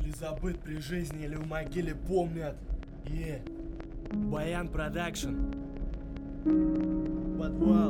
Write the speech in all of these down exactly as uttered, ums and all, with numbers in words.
Или забыт при жизни, или в могиле помнят. Е yeah. Баян Продакшн. Подвал.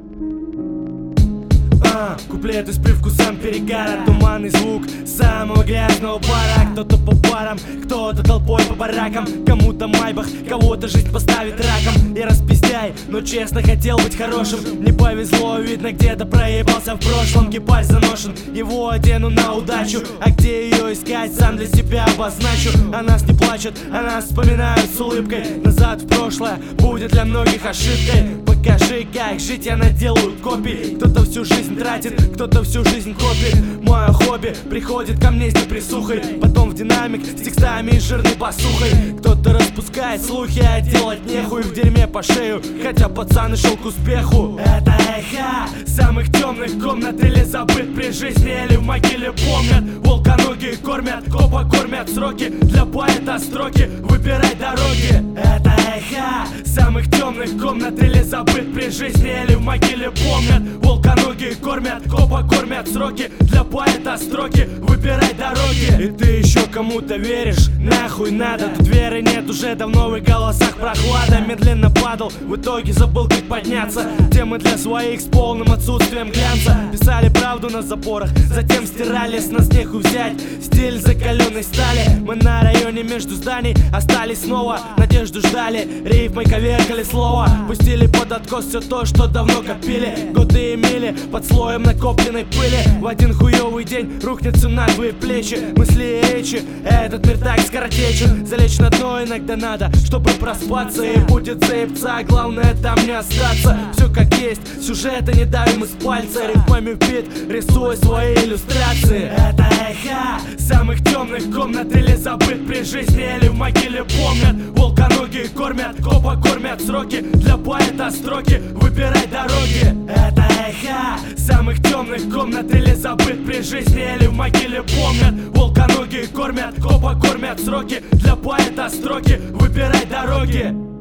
А, куплеты с привкусом перегара, туманный звук самого грязного бара. Кто-то по парам, кто-то толпой по баракам, кому-то майбах, кого-то жизнь поставит раком. Я распиздяй, но честно хотел быть хорошим. Не повезло, видно, где-то проебался в прошлом. Кипарь заношен, его одену на удачу. А где ее искать, сам для себя обозначу. О нас не плачут, о нас вспоминают с улыбкой. Назад в прошлое будет для многих ошибкой. Покажи, как жить, я наделаю копий. Кто-то всю жизнь тратит, кто-то всю жизнь копит. Мое хобби приходит ко мне с депрессухой, потом в динамик с текстами и жирной посухой. Кто-то распускает слухи, а делать нехуй, в дерьме по шею, хотя пацан шел к успеху. Это эхо самых темных комнат, или забыт при жизни, или в могиле помнят. Волконогие кормят, копа кормят сроки, для поэта строки, выбирай дороги. Это эхо самых темных комнат, или забыт при жизни, или в могиле помнят. Волконогие кормят, копа кормят сроки, для поэта строки, выбирай дороги. И ты еще кому-то веришь? Нахуй надо, тут веры нет, уже давно в голосах прохлада. Медленно падал, в итоге забыл, как подняться. Темы для своих с полным отсутствием глянца. Писали правду на заборах, затем стирали, с нас нехуй взять стиль закаленной стали. Мы на районе между зданий остались снова, надежду ждали, рифмой коверкали слово. Пустили под откос все то, что давно копили, годы и мили под слоем накопленной пыли. В один хуёвый день рухнется на твои плечи мысли и речи, этот мир так скоротечен. Залечь на дно иногда надо, чтобы проспаться. И будет заебца, главное там не остаться. Все как есть, сюжета не давим из пальца. Рифмами в бит, рисуя свои иллюстрации. Это эхо самых темных комнат, или забыт при жизни, или в могиле помнят. Волконогие кормят, копа кормят сроки, для поэта строки, выбирай дороги. Это эхо самых темных комнат, или забыт при жизни, или в могиле помнят. Волконогие кормят, копа кормят сроки, для поэта строки, выбирай дороги.